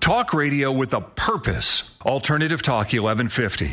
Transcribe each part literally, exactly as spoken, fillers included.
Talk radio with a purpose. Alternative Talk eleven fifty.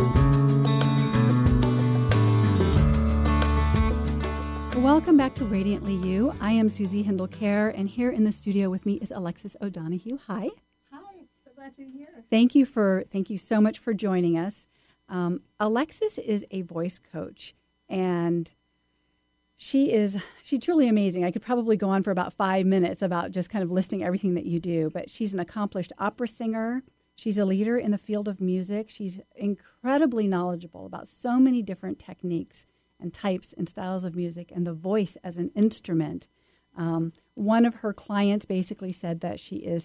Welcome back to Radiantly You. I am Susie Hindle-Care, and here in the studio with me is Alexis O'Donoghue. Hi. Hi. So glad to be here. Thank you for thank you so much for joining us. Um, Alexis is a voice coach, and she is she's truly amazing. I could probably go on for about five minutes about just kind of listing everything that you do, but she's an accomplished opera singer. She's a leader in the field of music. She's incredibly knowledgeable about so many different techniques and types and styles of music, and the voice as an instrument. Um, one of her clients basically said that she is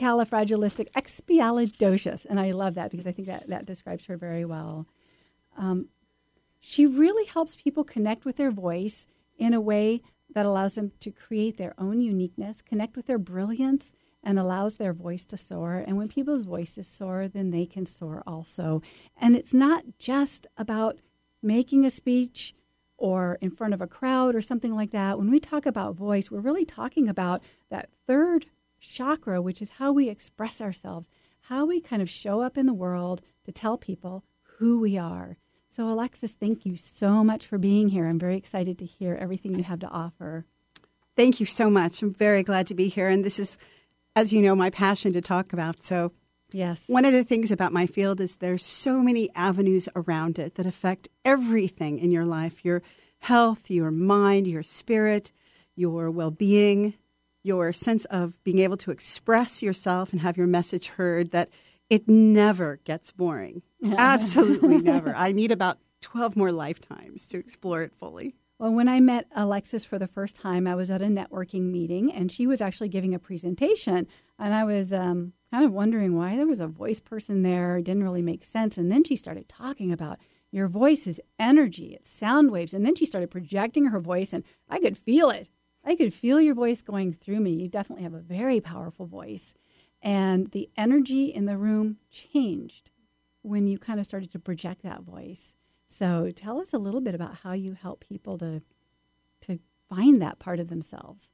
supercalifragilisticexpialidocious, and I love that because I think that, that describes her very well. Um, she really helps people connect with their voice in a way that allows them to create their own uniqueness, connect with their brilliance, and allows their voice to soar. And when people's voices soar, then they can soar also. And it's not just about making a speech or in front of a crowd or something like that. When we talk about voice, we're really talking about that third chakra, which is how we express ourselves, how we kind of show up in the world to tell people who we are. So, Alexis, thank you so much for being here. I'm very excited to hear everything you have to offer. Thank you so much. I'm very glad to be here. And this is, as you know, my passion to talk about. So yes, one of the things about my field is there's so many avenues around it that affect everything in your life, your health, your mind, your spirit, your well-being, your sense of being able to express yourself and have your message heard, that it never gets boring. Absolutely never. I need about twelve more lifetimes to explore it fully. Well, when I met Alexis for the first time, I was at a networking meeting, and she was actually giving a presentation, and I was um, kind of wondering why there was a voice person there. It didn't really make sense. And then she started talking about your voice is energy, it's sound waves, and then she started projecting her voice, and I could feel it. I could feel your voice going through me. You definitely have a very powerful voice, and the energy in the room changed when you kind of started to project that voice. So tell us a little bit about how you help people to to find that part of themselves.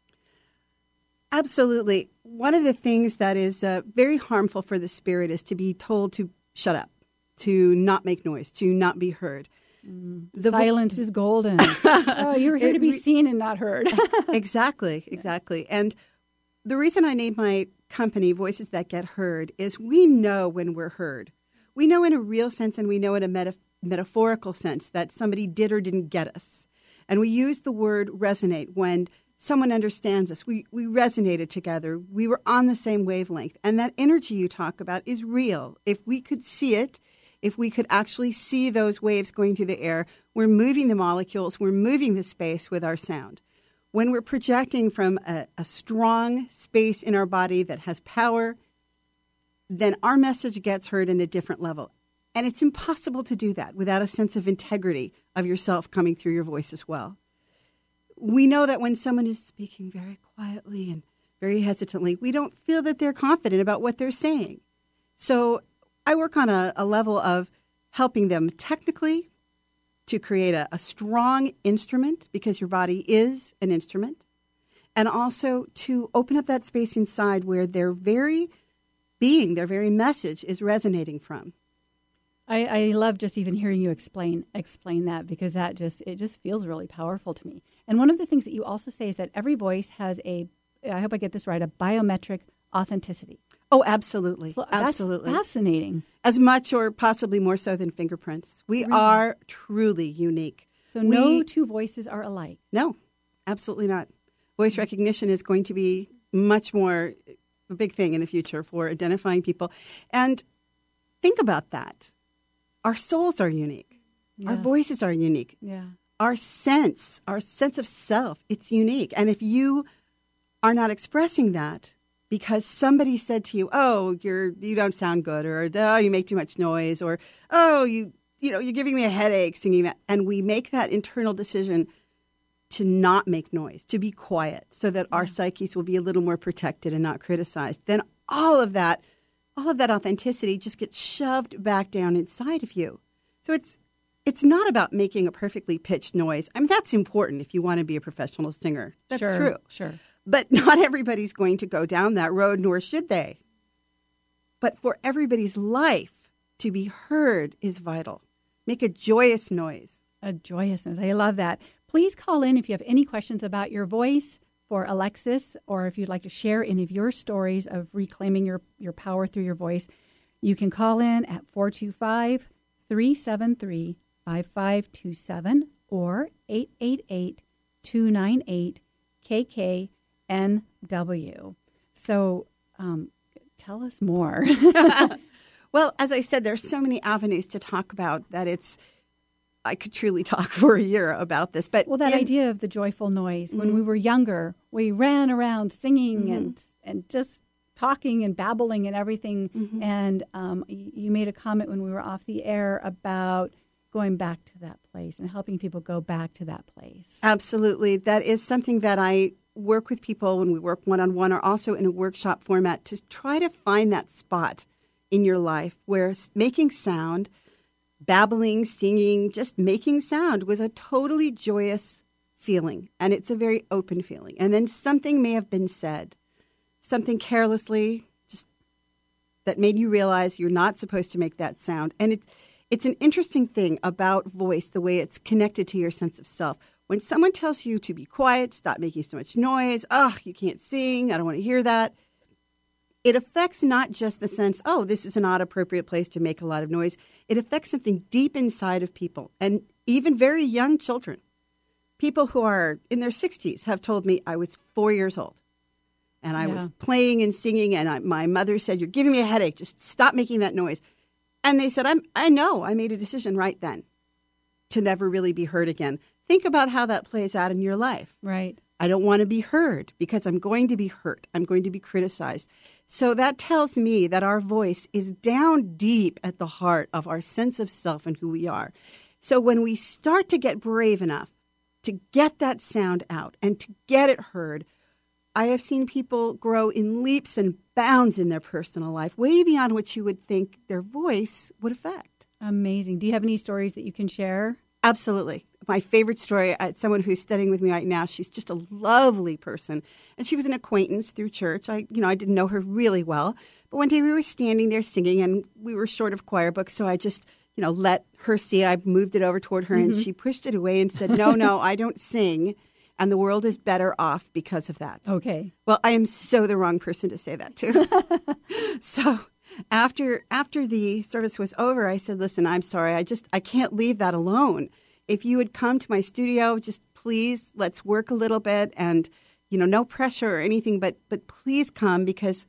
Absolutely. One of the things that is uh, very harmful for the spirit is to be told to shut up, to not make noise, to not be heard. Mm. The Silence vo- is golden. Oh, you're here to be seen and not heard. Exactly, exactly. And the reason I named my company Voices That Get Heard is we know when we're heard. We know in a real sense, and we know in a meta- metaphorical sense that somebody did or didn't get us. And we use the word resonate when someone understands us. We we resonated together. We were on the same wavelength. And that energy you talk about is real. If we could see it, if we could actually see those waves going through the air, we're moving the molecules, we're moving the space with our sound. When we're projecting from a, a strong space in our body that has power, then our message gets heard in a different level. And it's impossible to do that without a sense of integrity of yourself coming through your voice as well. We know that when someone is speaking very quietly and very hesitantly, we don't feel that they're confident about what they're saying. So I work on a, a level of helping them technically to create a, a strong instrument, because your body is an instrument, and also to open up that space inside where their very being, their very message is resonating from. I, I love just even hearing you explain explain that, because that just it just feels really powerful to me. And one of the things that you also say is that every voice has a, I hope I get this right, a biometric authenticity. Oh, absolutely. Well, absolutely. That's fascinating. As much or possibly more so than fingerprints. We really? are truly unique. So we, no two voices are alike. No, absolutely not. Voice recognition is going to be much more a big thing in the future for identifying people. And think about that. Our souls are unique. Yes. Our voices are unique. Yeah. Our sense, our sense of self, it's unique. And if you are not expressing that because somebody said to you, "Oh, you're you don't sound good," or "Oh, you make too much noise," or "Oh, you you know, you're giving me a headache singing that," and we make that internal decision to not make noise, to be quiet, so that our psyches will be a little more protected and not criticized, then all of that, all of that authenticity just gets shoved back down inside of you. So it's it's not about making a perfectly pitched noise. I mean, that's important if you want to be a professional singer. That's sure, true. Sure. But not everybody's going to go down that road, nor should they. but for everybody's life to be heard is vital. Make a joyous noise. A joyous noise. I love that. Please call in if you have any questions about your voice for Alexis, or if you'd like to share any of your stories of reclaiming your, your power through your voice. You can call in at four two five, three seven three, five five two seven or eight eight eight, two nine eight, K K N W. So um, tell us more. Well, as I said, there's so many avenues to talk about that it's, I could truly talk for a year about this. But well, that in, idea of the joyful noise. Mm-hmm. When we were younger, we ran around singing Mm-hmm. and and just talking and babbling and everything. Mm-hmm. And um, y- you made a comment when we were off the air about going back to that place and helping people go back to that place. Absolutely. That is something that I work with people when we work one-on-one or also in a workshop format to try to find that spot in your life where s- making sound, babbling, singing, just making sound was a totally joyous feeling. And it's a very open feeling. And then something may have been said, something carelessly, just that made you realize you're not supposed to make that sound. And it's it's an interesting thing about voice, the way it's connected to your sense of self. When someone tells you to be quiet, stop making so much noise, oh, you can't sing, I don't want to hear that, it affects not just the sense, oh, this is a not appropriate place to make a lot of noise. It affects something deep inside of people, and even very young children. People who are in their sixties have told me I was four years old, and I Yeah. was playing and singing, and I, my mother said, you're giving me a headache. Just stop making that noise. And they said, I'm, I know, I made a decision right then to never really be heard again. Think about how that plays out in your life. Right. I don't want to be heard because I'm going to be hurt. I'm going to be criticized. So that tells me that our voice is down deep at the heart of our sense of self and who we are. So when we start to get brave enough to get that sound out and to get it heard, I have seen people grow in leaps and bounds in their personal life, way beyond what you would think their voice would affect. Amazing. Do you have any stories that you can share? Absolutely. My favorite story, uh, someone who's studying with me right now, she's just a lovely person. And she was an acquaintance through church. I, you know, I didn't know her really well. But one day we were standing there singing, and we were short of choir books, so I just, you know, let her see it. I moved it over toward her, mm-hmm. and she pushed it away and said, no, no, I don't sing. And the world is better off because of that. Okay. Well, I am so the wrong person to say that to. So after after the service was over, I said, listen, I'm sorry. I just I can't leave that alone. If you would come to my studio, just please, let's work a little bit. And, you know, no pressure or anything, but but please come, because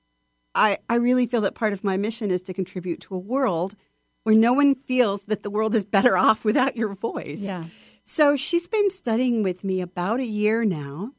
I, I really feel that part of my mission is to contribute to a world where no one feels that the world is better off without your voice. Yeah. So she's been studying with me about a year now.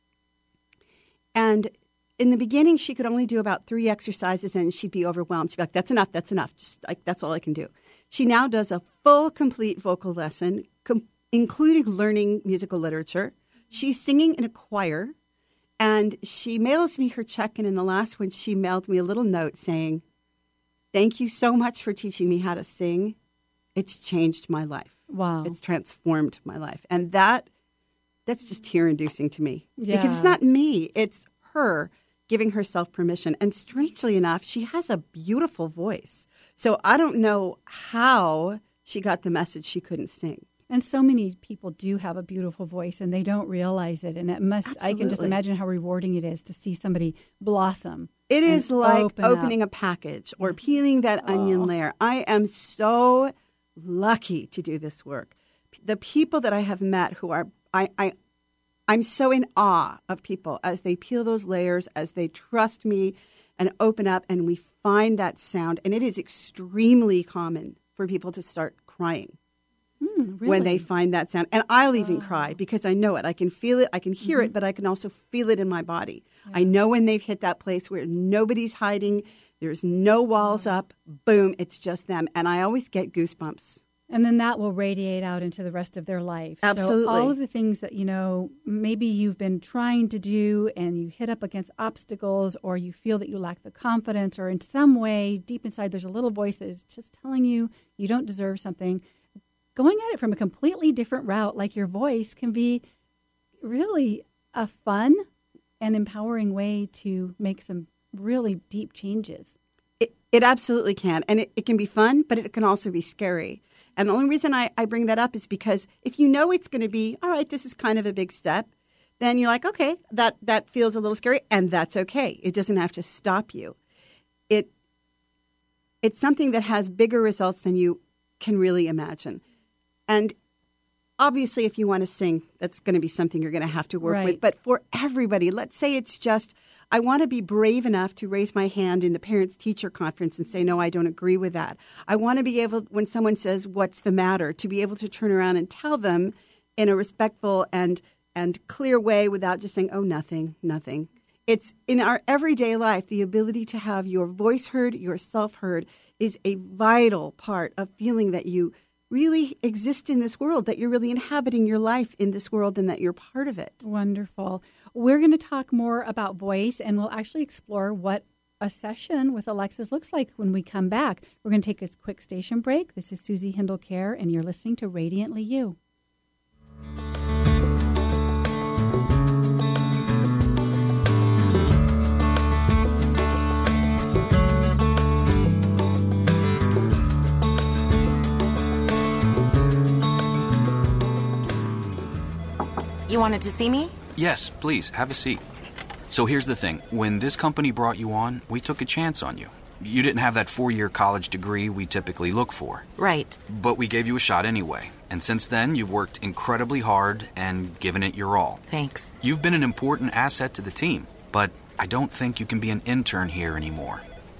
And in the beginning, she could only do about three exercises and she'd be overwhelmed. She'd be like, that's enough, that's enough. Just like, that's all I can do. She now does a full, complete vocal lesson, com- including learning musical literature. She's singing in a choir. And she mails me her check. And in the last one, she mailed me a little note saying, thank you so much for teaching me how to sing. It's changed my life. Wow. It's transformed my life. And that that's just tear-inducing to me. Yeah. Because it's not me. It's her giving herself permission. And strangely enough, she has a beautiful voice. So I don't know how she got the message she couldn't sing. And so many people do have a beautiful voice and they don't realize it. And it must, Absolutely. I can just imagine how rewarding it is to see somebody blossom. It is like open opening up. a package or peeling that Oh. onion layer. I am so lucky to do this work. The people that I have met who are, I, I, I'm so in awe of people as they peel those layers, as they trust me and open up, and we find that sound. And it is extremely common for people to start crying Mm, really? when they find that sound. And I'll even cry because I know it. I can feel it. I can hear Mm-hmm. it, but I can also feel it in my body. Yeah. I know when they've hit that place where nobody's hiding, there's no walls up, boom, it's just them. And I always get goosebumps. And then that will radiate out into the rest of their life. Absolutely. So all of the things that, you know, maybe you've been trying to do and you hit up against obstacles, or you feel that you lack the confidence, or in some way deep inside there's a little voice that is just telling you you don't deserve something. Going at it from a completely different route, like your voice, can be really a fun and empowering way to make some really deep changes. It, It absolutely can. And it, it can be fun, but it can also be scary. And the only reason I, I bring that up is because if you know it's going to be, all right, this is kind of a big step, then you're like, okay, that, that feels a little scary, and that's okay. It doesn't have to stop you. It It's something that has bigger results than you can really imagine. And obviously, if you want to sing, that's going to be something you're going to have to work Right. with. But for everybody, let's say it's just, I want to be brave enough to raise my hand in the parents-teacher conference and say, no, I don't agree with that. I want to be able, when someone says, what's the matter, to be able to turn around and tell them in a respectful and, and clear way without just saying, oh, nothing, nothing. It's in our everyday life, the ability to have your voice heard, yourself heard, is a vital part of feeling that you really exist in this world, that you're really inhabiting your life in this world and that you're part of it. Wonderful. We're going to talk more about voice, and we'll actually explore what a session with Alexis looks like when we come back. We're going to take a quick station break. This is Susie Hindle-Care, and you're listening to Radiantly You. You wanted to see me? Yes, please, have a seat. So here's the thing. When this company brought you on, we took a chance on you. You didn't have that four-year college degree we typically look for. Right. But we gave you a shot anyway. And since then, you've worked incredibly hard and given it your all. Thanks. You've been an important asset to the team, but I don't think you can be an intern here anymore.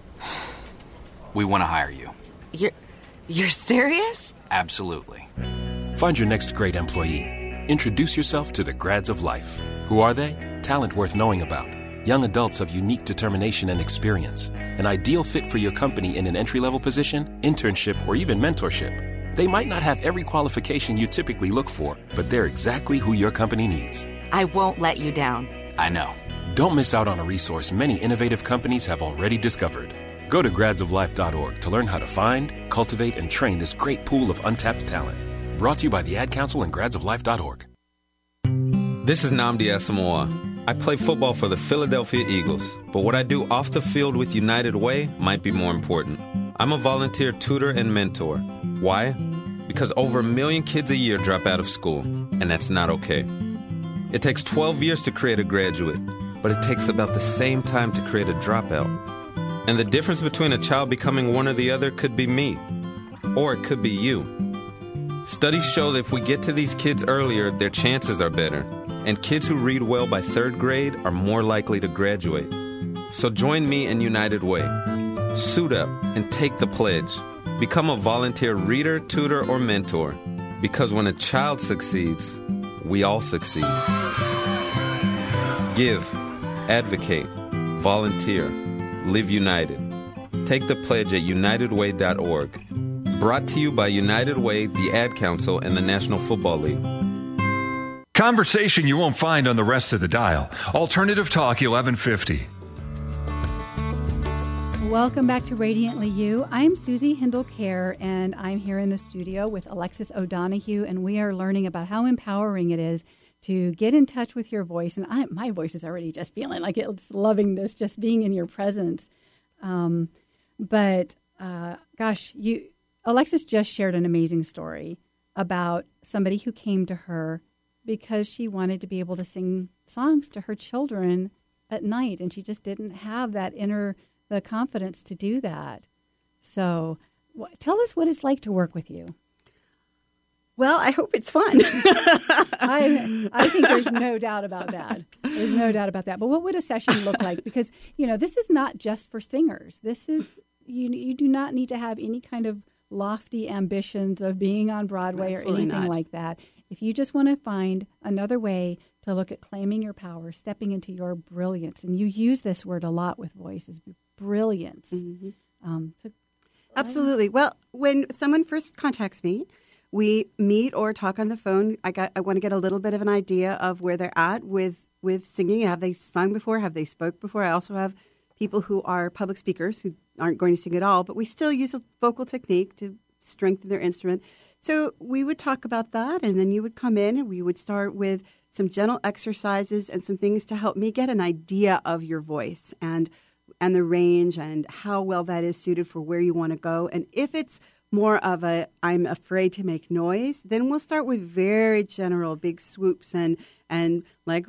We want to hire you. You're... you're serious? Absolutely. Find your next great employee. Introduce yourself to the Grads of Life. Who are they? Talent worth knowing about. Young adults of unique determination and experience. An ideal fit for your company in an entry-level position, internship, or even mentorship. They might not have every qualification you typically look for, but they're exactly who your company needs. I won't let you down. I know. Don't miss out on a resource many innovative companies have already discovered. Go to grads of life dot org to learn how to find, cultivate, and train this great pool of untapped talent. Brought to you by the Ad Council and grads of life dot org. This is Nnamdi Asamoah. I play football for the Philadelphia Eagles, but what I do off the field with United Way might be more important. I'm a volunteer tutor and mentor. Why? Because over a million kids a year drop out of school, and that's not okay. It takes twelve years to create a graduate, but it takes about the same time to create a dropout. And the difference between a child becoming one or the other could be me, or it could be you. Studies show that if we get to these kids earlier, their chances are better. And kids who read well by third grade are more likely to graduate. So join me in United Way. Suit up and take the pledge. Become a volunteer reader, tutor, or mentor. Because when a child succeeds, we all succeed. Give, advocate, volunteer, live united. Take the pledge at united way dot org. Brought to you by United Way, the Ad Council, and the National Football League. Conversation you won't find on the rest of the dial. Alternative Talk eleven fifty. Welcome back to Radiantly You. I'm Susie Hindle-Care, and I'm here in the studio with Alexis O'Donoghue, and we are learning about how empowering it is to get in touch with your voice. And I, my voice is already just feeling like it's loving this, just being in your presence. Um, but uh, gosh, you... Alexis just shared an amazing story about somebody who came to her because she wanted to be able to sing songs to her children at night, and she just didn't have that inner the confidence to do that. So wh- tell us what it's like to work with you. Well, I hope it's fun. I I think there's no doubt about that. There's no doubt about that. But what would a session look like? Because, you know, this is not just for singers. This is, you you do not need to have any kind of lofty ambitions of being on Broadway Absolutely or anything not. like that. If you just want to find another way to look at claiming your power, stepping into your brilliance, and you use this word a lot with voice, is brilliance. Mm-hmm. Um, so, Absolutely. Well, when someone first contacts me, we meet or talk on the phone. I got. I want to get a little bit of an idea of where they're at with, with singing. Have they sung before? Have they spoke before? I also have people who are public speakers who aren't going to sing at all, but we still use a vocal technique to strengthen their instrument. So we would talk about that, and then you would come in and we would start with some gentle exercises and some things to help me get an idea of your voice. And and the range and how well that is suited for where you want to go. And if it's more of a I'm afraid to make noise, then we'll start with very general big swoops and and like,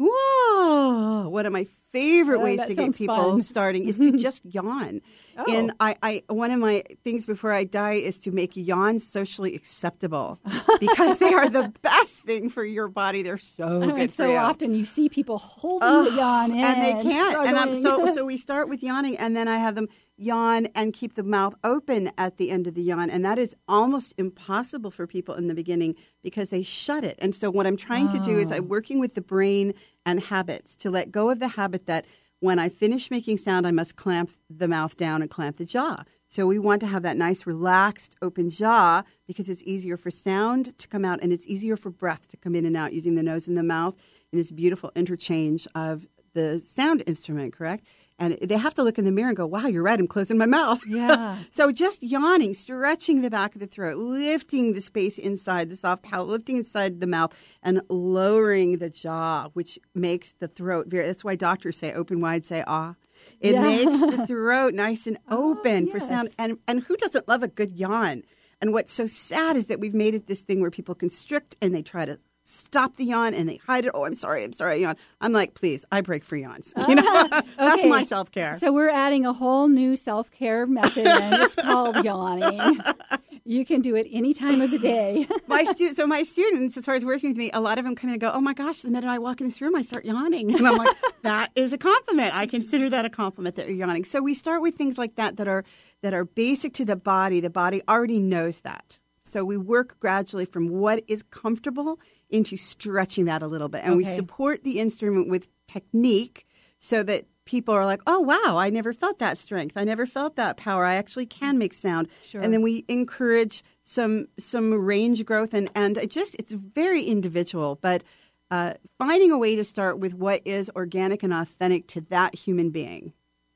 whoa. One of my favorite Oh, ways that to get sounds people fun. starting is to just yawn. Oh. And I, I one of my things before I die is to make yawns socially acceptable because they are the best thing for your body. They're so good and for so you. often you see people holding Ugh, the yawn in and they can't. And I'm, so struggling. so we start with yawning, and then I have them yawn and keep the mouth open at the end of the yawn, and that is almost impossible for people in the beginning because they shut it. And so what I'm trying to do is I'm working with the brain and habits to let go of the habit that when I finish making sound, I must clamp the mouth down and clamp the jaw. So we want to have that nice, relaxed, open jaw because it's easier for sound to come out and it's easier for breath to come in and out using the nose and the mouth in this beautiful interchange of the sound instrument, correct? And they have to look in the mirror and go, wow, you're right, I'm closing my mouth. Yeah. So just yawning, stretching the back of the throat, lifting the space inside the soft palate, lifting inside the mouth, and lowering the jaw, which makes the throat very, that's why doctors say open wide, say ah. It Yeah. makes the throat nice and open Oh, for yes. sound. And, and who doesn't love a good yawn? And what's so sad is that we've made it this thing where people constrict and they try to stop the yawn and they hide it. Oh, I'm sorry, I'm sorry, I yawn. I'm like, please, I break for yawns. You know, that's Okay. my self-care. So we're adding a whole new self-care method, and it's called yawning. You can do it any time of the day. my stu- so my students, as far as working with me, a lot of them come in and go, oh my gosh, the minute I walk in this room, I start yawning. And I'm like, that is a compliment. I consider that a compliment that you're yawning. So we start with things like that that are that are basic to the body. The body already knows that. So we work gradually from what is comfortable into stretching that a little bit. And we Okay. support the instrument with technique so that people are like, oh, wow, I never felt that strength. I never felt that power. I actually can make sound. Sure. And then we encourage some some range growth. And, and it just it's very individual. But uh, finding a way to start with what is organic and authentic to that human being.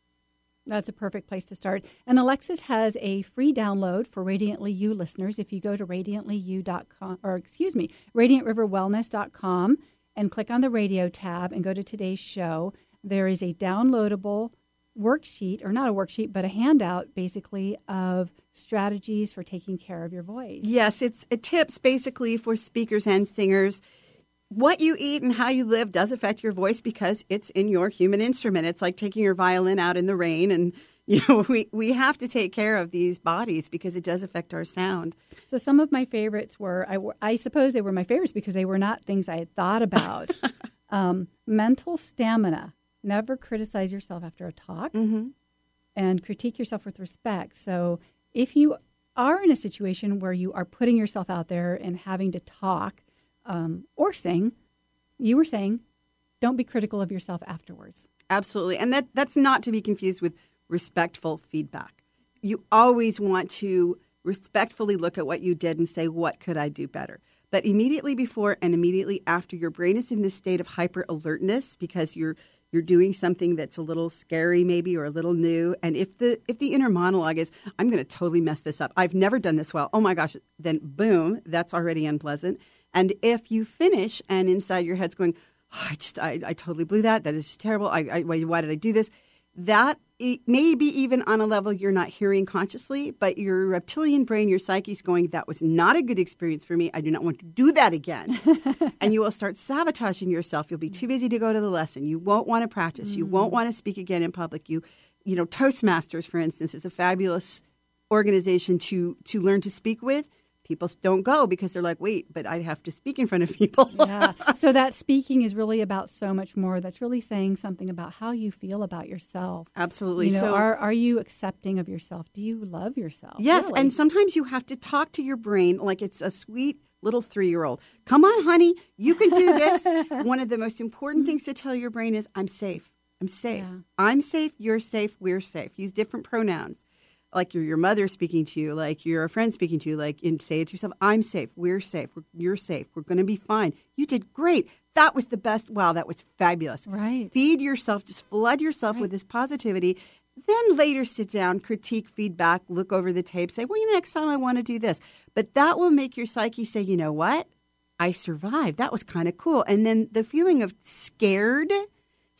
That's a perfect place to start. And Alexis has a free download for Radiantly You listeners. If you go to radiantly you dot com, or excuse me, radiant river wellness dot com and click on the radio tab and go to today's show, there is a downloadable worksheet, or not a worksheet, but a handout basically of strategies for taking care of your voice. Yes, it's it tips basically for speakers and singers. What you eat and how you live does affect your voice because it's in your human instrument. It's like taking your violin out in the rain, and you know we, we have to take care of these bodies because it does affect our sound. So some of my favorites were, I, I suppose they were my favorites because they were not things I had thought about. um, mental stamina. Never criticize yourself after a talk, Mm-hmm. and critique yourself with respect. So if you are in a situation where you are putting yourself out there and having to talk um, or sing, you were saying, don't be critical of yourself afterwards. Absolutely. And that, that's not to be confused with respectful feedback. You always want to respectfully look at what you did and say, what could I do better? But immediately before and immediately after, your brain is in this state of hyper alertness because you're you're doing something that's a little scary maybe or a little new. And if the if the inner monologue is, I'm going to totally mess this up. I've never done this well. Oh my gosh. Then boom, that's already unpleasant. And if you finish and inside your head's going, oh, I just I, I totally blew that. That is just terrible. I, I why, why did I do this? That it may be even on a level you're not hearing consciously, but your reptilian brain, your psyche's going, that was not a good experience for me. I do not want to do that again. And you will start sabotaging yourself. You'll be too busy to go to the lesson. You won't want to practice. You won't want to speak again in public. You, you know, Toastmasters, for instance, is a fabulous organization to to learn to speak with. People don't go because they're like, wait, but I have to speak in front of people. Yeah. So that speaking is really about so much more. That's really saying something about how you feel about yourself. Absolutely. You know, so, are are you accepting of yourself? Do you love yourself? yes, Really? and sometimes you have to talk to your brain like it's a sweet little three-year-old. Come on, honey, you can do this. One of the most important things to tell your brain is, I'm safe. I'm safe. Yeah. I'm safe. You're safe. We're safe. Use different pronouns. Like you're your mother speaking to you, like you're a friend speaking to you, like and say it to yourself, I'm safe, we're safe, we're, you're safe, we're going to be fine. You did great. That was the best. Wow, that was fabulous. Right. Feed yourself, just flood yourself Right. with this positivity. Then later sit down, critique, feedback, look over the tape, say, well, you know, next time I want to do this. But that will make your psyche say, you know what? I survived. That was kind of cool. And then the feeling of scared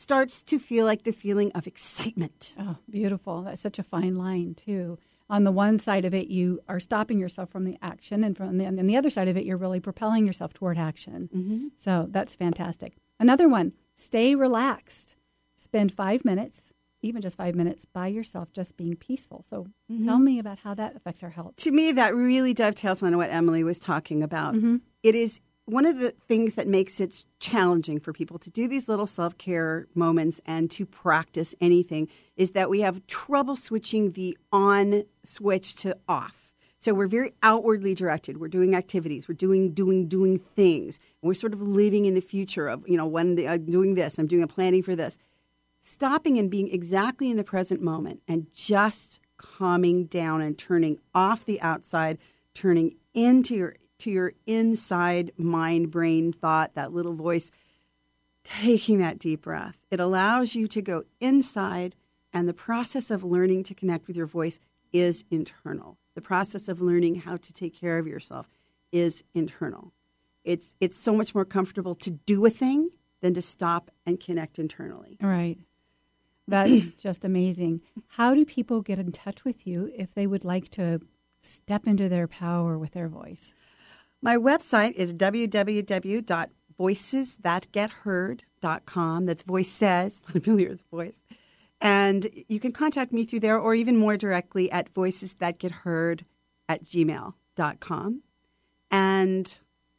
starts to feel like the feeling of excitement. Oh, beautiful. That's such a fine line, too. On the one side of it, you are stopping yourself from the action, and from the, and the other side of it, you're really propelling yourself toward action. Mm-hmm. So that's fantastic. Another one, stay relaxed. Spend five minutes, even just five minutes, by yourself, just being peaceful. So mm-hmm. tell me about how that affects our health. To me, that really dovetails on what Emily was talking about. Mm-hmm. It is one of the things that makes it challenging for people to do these little self-care moments and to practice anything is that we have trouble switching the on switch to off. So we're very outwardly directed. We're doing activities. We're doing, doing, doing things. And we're sort of living in the future of, you know, when the, I'm doing this, I'm doing a planning for this. Stopping and being exactly in the present moment and just calming down and turning off the outside, turning into your to your inside mind, brain, thought, that little voice, taking that deep breath. It allows you to go inside, and the process of learning to connect with your voice is internal. The process of learning how to take care of yourself is internal. It's it's so much more comfortable to do a thing than to stop and connect internally. Right. That's just amazing. How do people get in touch with you if they would like to step into their power with their voice? My website is w w w dot voices that get heard dot com. That's voices, not familiar with voice. And you can contact me through there or even more directly at voices that get heard at gmail dot com. And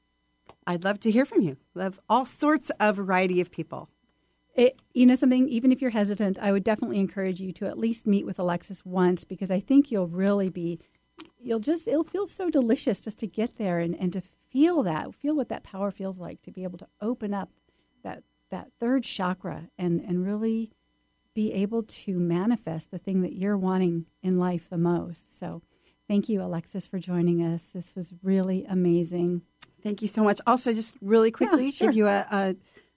I'd love to hear from you. Love all sorts of variety of people. It, you know something, even if you're hesitant, I would definitely encourage you to at least meet with Alexis once, because I think you'll really be, you'll just, it'll feel so delicious just to get there and, and to feel that, feel what that power feels like, to be able to open up that, that third chakra and, and really be able to manifest the thing that you're wanting in life the most. So thank you, Alexis, for joining us. This was really amazing. Thank you so much. Also, just really quickly, yeah, sure. give you a, a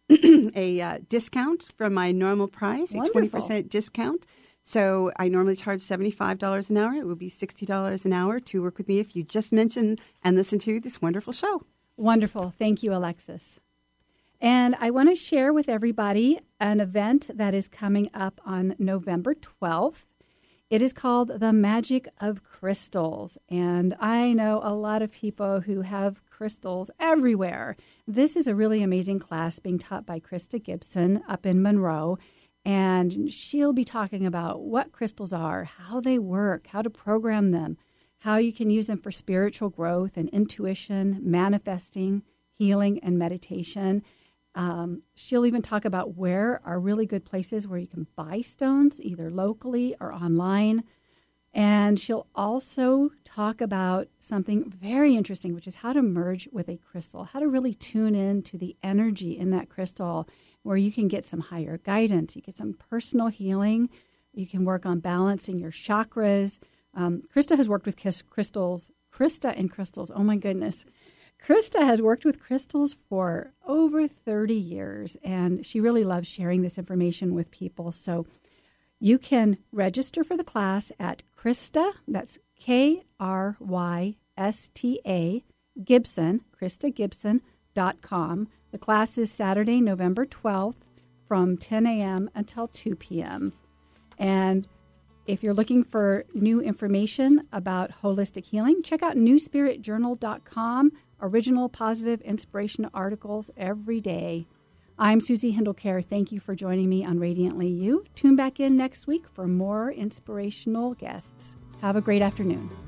a uh, discount from my normal price, Wonderful. a twenty percent discount. So I normally charge seventy-five dollars an hour. It would be sixty dollars an hour to work with me if you just mention and listen to this wonderful show. Wonderful. Thank you, Alexis. And I want to share with everybody an event that is coming up on November twelfth. It is called The Magic of Crystals. And I know a lot of people who have crystals everywhere. This is a really amazing class being taught by Krista Gibson up in Monroe. And she'll be talking about what crystals are, how they work, how to program them, how you can use them for spiritual growth and intuition, manifesting, healing, and meditation. Um, she'll even talk about where are really good places where you can buy stones, either locally or online. And she'll also talk about something very interesting, which is how to merge with a crystal, how to really tune in to the energy in that crystal, where you can get some higher guidance, you get some personal healing, you can work on balancing your chakras. Um, Krista has worked with crystals, Krista and crystals, oh my goodness. Krista has worked with crystals for over thirty years, and she really loves sharing this information with people. So you can register for the class at Krista, that's K R Y S T A, Gibson, Krista Gibson dot com. The class is Saturday, November twelfth from ten a.m. until two p.m. And if you're looking for new information about holistic healing, check out new spirit journal dot com. Original positive inspiration articles every day. I'm Susie Hindle-Care. Thank you for joining me on Radiantly You. Tune back in next week for more inspirational guests. Have a great afternoon.